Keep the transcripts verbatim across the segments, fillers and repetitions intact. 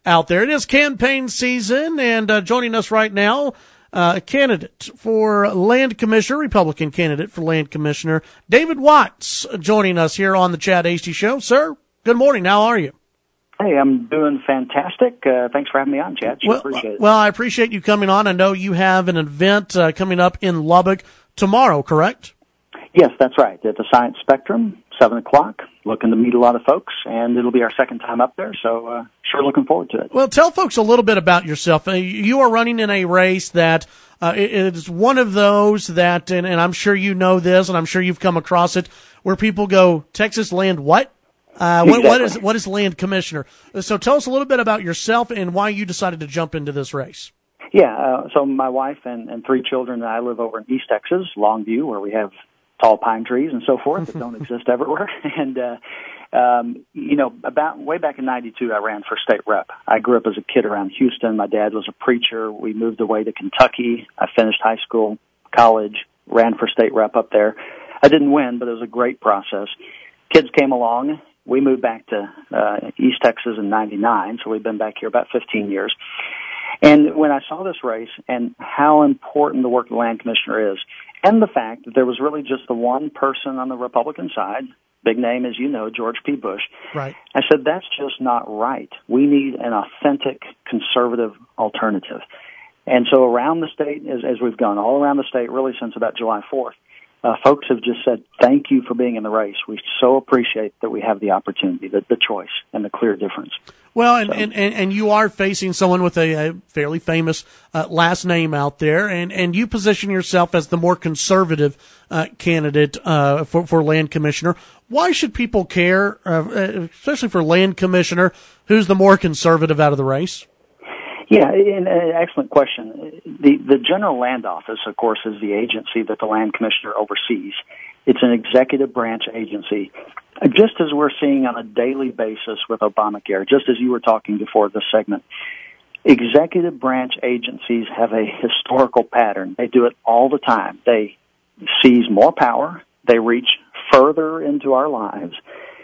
out there. It is campaign season, and uh, joining us right now, uh, a candidate for land commissioner, Republican candidate for land commissioner, David Watts, joining us here on the Chad Hasty Show. Sir, good morning. How are you? Hey, I'm doing fantastic. Uh, thanks for having me on, Chad. Sure well, appreciate it. Well, I appreciate you coming on. I know you have an event uh, coming up in Lubbock tomorrow, correct? Yes, that's right. At the Science Spectrum, seven o'clock. Looking to meet a lot of folks, and it'll be our second time up there, so uh, sure looking forward to it. Well, tell folks a little bit about yourself. You are running in a race that uh, is one of those that, and, and I'm sure you know this, and I'm sure you've come across it, where people go, Texas land what? Uh, what, exactly. what is what is land commissioner? So tell us a little bit about yourself and why you decided to jump into this race. Yeah, uh, so my wife and, and three children and I live over in East Texas, Longview, where we have tall pine trees and so forth that don't exist everywhere. And, uh, um, you know, about way back in ninety-two, I ran for state rep. I grew up as a kid around Houston. My dad was a preacher. We moved away to Kentucky. I finished high school, college, ran for state rep up there. I didn't win, but it was a great process. Kids came along. We moved back to uh, East Texas in ninety-nine, so we've been back here about fifteen years. And when I saw this race and how important the work of the land commissioner is, and the fact that there was really just the one person on the Republican side, big name, as you know, George P. Bush, right. I said, that's just not right. We need an authentic conservative alternative. And so around the state, as, as we've gone all around the state, really since about July fourth, Uh, folks have just said, thank you for being in the race. We so appreciate that we have the opportunity, the, the choice, and the clear difference. Well, and, so. and, and, and you are facing someone with a, a fairly famous uh, last name out there, and, and you position yourself as the more conservative uh, candidate uh, for, for land commissioner. Why should people care, uh, especially for land commissioner, who's the more conservative out of the race? Yeah, an excellent question. The the General Land Office, of course, is the agency that the land commissioner oversees. It's an executive branch agency, just as we're seeing on a daily basis with Obamacare, just as you were talking before this segment. Executive branch agencies have a historical pattern. They do it all the time. They seize more power. They reach further into our lives,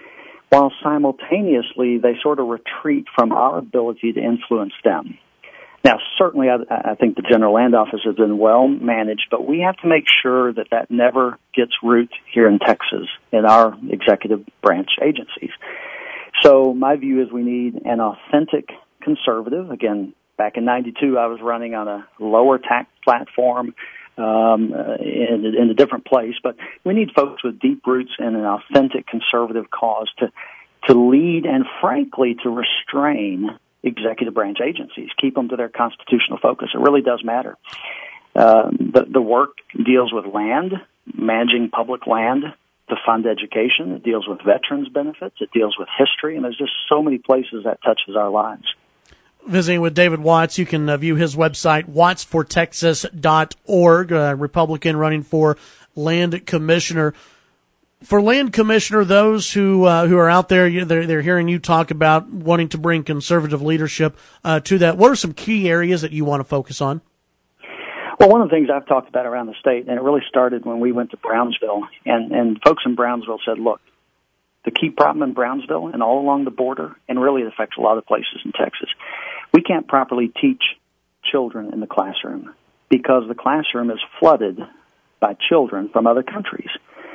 while simultaneously they sort of retreat from our ability to influence them. Now, certainly I, I think the General Land Office has been well managed, but we have to make sure that that never gets root here in Texas in our executive branch agencies. So my view is we need an authentic conservative. Again, back in ninety-two, I was running on a lower tax platform um, in, in a different place, but we need folks with deep roots in an authentic conservative cause to to lead and, frankly, to restrain executive branch agencies, keep them to their constitutional focus. It really does matter. Um, the, the work deals with land, managing public land to fund education. It deals with veterans benefits. It deals with history, and there's just so many places that touches our lives. Visiting with David Watts, you can uh, view his website, watts for texas dot org, uh, Republican running for land commissioner. For land commissioner, those who uh, who are out there, they're, they're hearing you talk about wanting to bring conservative leadership uh, to that. What are some key areas that you want to focus on? Well, one of the things I've talked about around the state, and it really started when we went to Brownsville, and, and folks in Brownsville said, look, the key problem in Brownsville and all along the border, and really it affects a lot of places in Texas, we can't properly teach children in the classroom because the classroom is flooded by children from other countries.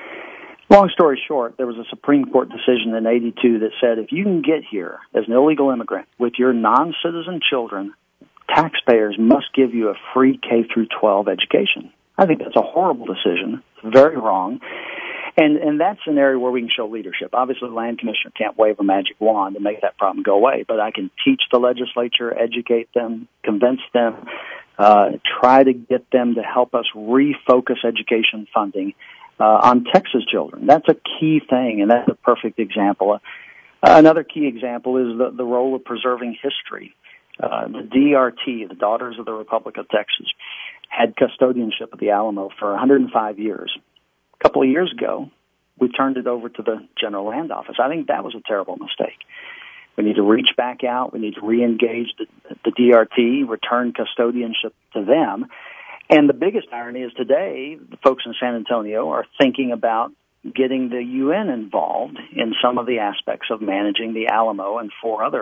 Long story short, there was a Supreme Court decision in eighty-two that said if you can get here as an illegal immigrant with your non-citizen children, taxpayers must give you a free K through twelve education. I think that's a horrible decision. It's very wrong. And and that's an area where we can show leadership. Obviously, the land commissioner can't wave a magic wand and make that problem go away, but I can teach the legislature, educate them, convince them, uh, try to get them to help us refocus education funding Uh, on Texas children. That's a key thing, and that's a perfect example. Uh, another key example is the, the role of preserving history. Uh, the D R T, the Daughters of the Republic of Texas, had custodianship of the Alamo for one hundred five years. A couple of years ago, we turned it over to the General Land Office. I think that was a terrible mistake. We need to reach back out. We need to re-engage the, the D R T, return custodianship to them. And the biggest irony is today, the folks in San Antonio are thinking about getting the U N involved in some of the aspects of managing the Alamo and four other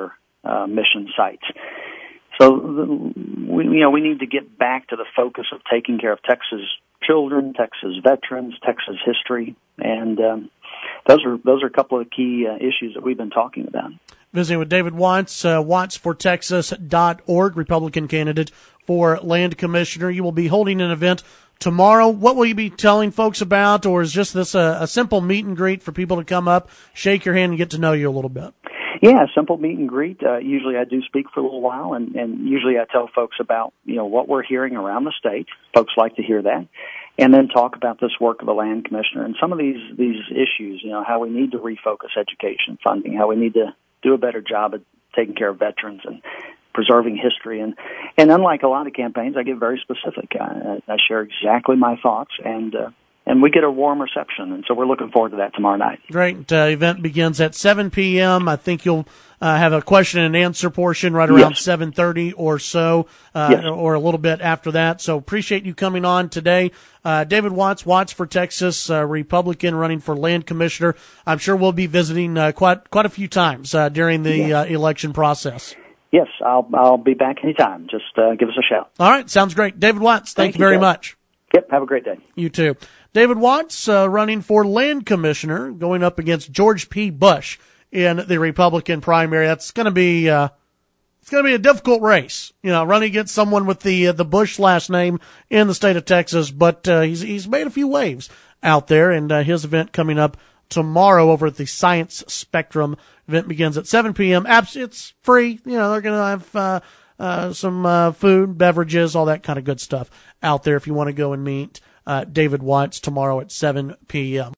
uh, mission sites. So, we, you know, we need to get back to the focus of taking care of Texas children, Texas veterans, Texas history, and um, those are those are a couple of key uh, issues that we've been talking about. Visiting with David Watts, uh, watts for texas dot org, Republican candidate for land commissioner. You will be holding an event tomorrow. What will you be telling folks about, or is just this a, a simple meet and greet for people to come up, shake your hand, and get to know you a little bit? Yeah, simple meet and greet. Uh, usually I do speak for a little while, and, and usually I tell folks about, you know, what we're hearing around the state. Folks like to hear that. And then talk about this work of the land commissioner and some of these, these issues, you know, how we need to refocus education funding, how we need to do a better job at taking care of veterans and preserving history. And, and unlike a lot of campaigns, I get very specific. I, I share exactly my thoughts, and uh, and we get a warm reception. And so we're looking forward to that tomorrow night. Great. Uh, event begins at seven p.m. I think you'll uh, have a question and answer portion right around yes. seven thirty or so, uh, yes. or a little bit after that. So appreciate you coming on today. Uh, David Watts, Watts for Texas, uh, Republican running for land commissioner. I'm sure we'll be visiting uh, quite quite a few times uh, during the yes. uh, election process. Yes, I'll I'll be back anytime. Just uh, give us a shout. All right, sounds great. David Watts, thank, thank you very Jeff. much. Yep, have a great day. You too. David Watts uh, running for land commissioner, going up against George P. Bush in the Republican primary. That's going to be uh, it's going to be a difficult race, you know, running against someone with the uh, the Bush last name in the state of Texas. But uh, he's he's made a few waves out there, and uh, his event coming up tomorrow over at the Science Spectrum. Event begins at seven p.m. It's free. You know, they're going to have uh, uh, some uh, food, beverages, all that kind of good stuff out there if you want to go and meet uh, David Watts tomorrow at seven p.m.